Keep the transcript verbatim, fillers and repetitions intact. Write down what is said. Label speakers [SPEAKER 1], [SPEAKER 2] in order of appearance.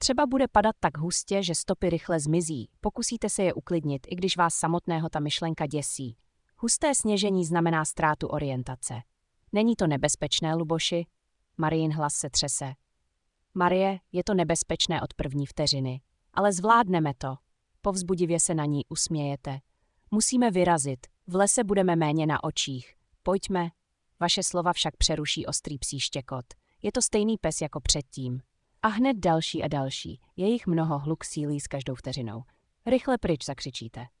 [SPEAKER 1] Třeba bude padat tak hustě, že stopy rychle zmizí. Pokusíte se je uklidnit, i když vás samotného ta myšlenka děsí. Husté sněžení znamená ztrátu orientace. Není to nebezpečné, Luboši? Marijin hlas se třese. Marie, je to nebezpečné od první vteřiny. Ale zvládneme to. Povzbudivě se na ní usmějete. Musíme vyrazit. V lese budeme méně na očích. Pojďme. Vaše slova však přeruší ostrý psí štěkot. Je to stejný pes jako předtím. A hned další a další. Je jich mnoho, hluk sílí s každou vteřinou. Rychle pryč, zakřičíte.